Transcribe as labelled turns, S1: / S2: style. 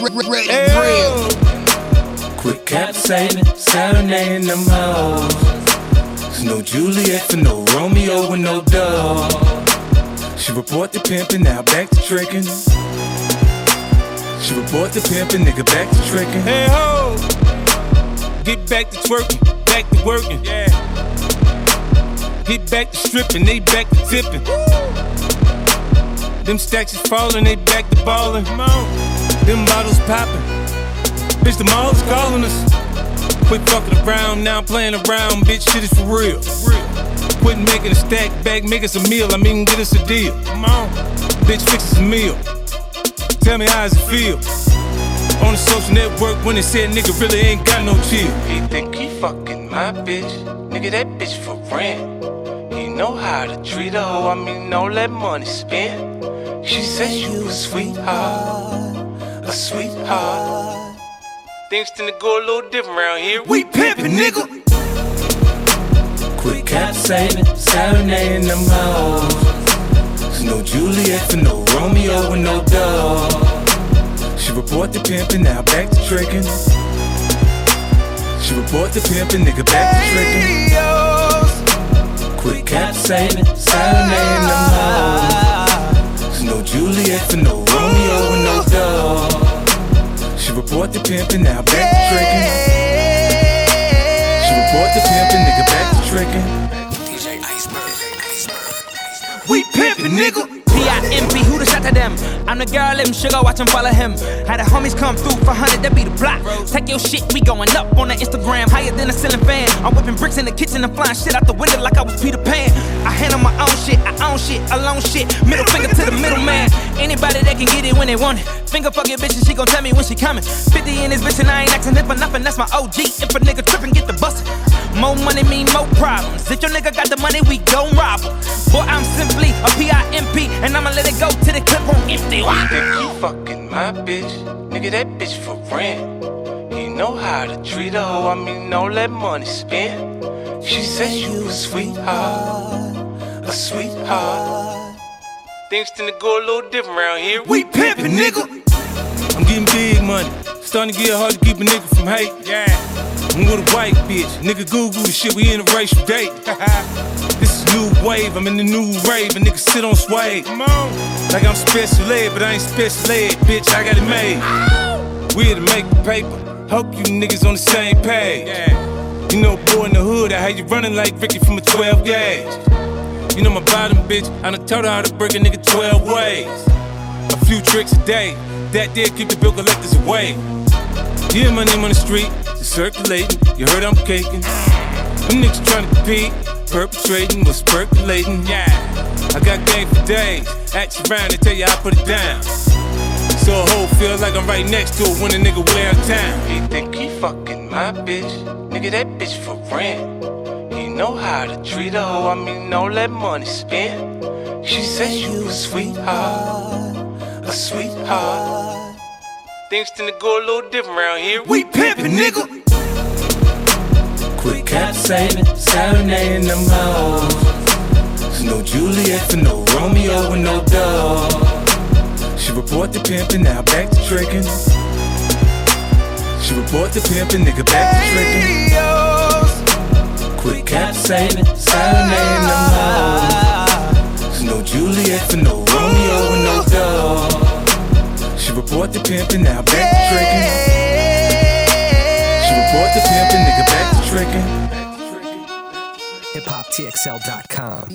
S1: Real.
S2: Quit cap saving, serenading them hoes. There's no Juliet for no Romeo and no dog. She report the pimpin', now back to trickin'. She report the pimpin', nigga back to trickin'.
S3: Hey ho, get back to twerking, back to working. Yeah. Get back to stripping, they back to tipping. Them stacks is falling, they back to ballin'. Come on. Them bottles poppin'. Bitch, the mall's calling us. Quit fucking around, now I'm playing around. Bitch, shit is for real. Quit making a stack back, make us a meal. I mean, get us a deal. Come on. Bitch, fix us a meal. Tell me how does it feel? On the social network when they said nigga really ain't got no chill. He think he fucking my bitch. Nigga, that bitch for rent. He know how to treat a hoe. I mean, no let money spend. She said you a sweetheart. A sweetheart. Things tend to go a little different around here. We pimpin', nigga. Quit cap saving, serenading them hoes. There's no Juliet for no Romeo and no dog. She report the pimpin', now back to trickin'. She report the pimpin', nigga back to trickin'. Quit cap saving, serenading them hoes. There's no Juliet for no Romeo and no dog. She report the pimpin', now back to trickin'. She report the pimpin', nigga back to trickin'.
S1: DJ Iceberg.
S3: We pimpin', nigga.
S4: P.I.M.P. who the shot to them? I'm the girl, let him sugar, watch him follow him. Had the homies come through for 100, that be the block. Take your shit, we going up on the Instagram, higher than a ceiling fan. I'm whipping bricks in the kitchen and flying shit out the window like I was Peter Pan. I handle my own shit, I own shit, alone shit. Middle finger to the middleman. Anybody that can get it when they want it. Finger fuck your bitch and she gon' tell me when she coming. 50 in this bitch and I ain't asking it for nothing, that's my OG. If a nigga trippin', get the bustin'. More money mean more problems. If your nigga got the money, we gon' rob him. Boy, I'm simply a P.I.M.P. and I'ma let it go till the clip on empty.
S2: He think he fucking my bitch. Nigga, that bitch for rent. He know how to treat a hoe. I mean, no let money spend. She said you a sweetheart. A sweetheart. Things tend to go a little different around here. We pimpin', nigga. I'm getting big money. Starting to get hard to keep a nigga from hate. Yeah. I'm with a white bitch. Nigga Google the shit, we in a racial date. This is new wave, I'm in the new rave. A nigga sit on sway. Come on. Like I'm special ed, but I ain't special ed. Bitch, I got it made. We here to make the paper. Hope you niggas on the same page. Yeah. You know, boy in the hood, I had you running like Ricky from a 12 gauge. You know my bottom bitch, I done told her how to break a nigga 12 ways. A few tricks a day, that did keep the bill collectors away. Yeah, my name on the street, just circulating. You heard I'm caking. Them niggas trying to compete, perpetrating what's percolating. Yeah, I got game for days. Ask around and tell you I put it down. So a hoe feels like I'm right next to it when a nigga way out of town. He think he fucking my bitch. Nigga, that bitch for rent. He know how to treat a hoe. I mean, no let money spend. She said you a sweetheart. A sweetheart. Things tend to go a little different around here. We pimpin', nigga. Quit cap saving, serenading them hoes. There's no Juliet for no Romeo and no dog. She report the pimpin', now back to trickin'. She report the pimpin', nigga back to trickin'. Quit cap saving, serenading them hoes. There's no Juliet for no Romeo and no dog. She report the pimpin', now back to trickin'. She report the pimpin', nigga back to trickin'.
S1: HipHopTXL.com.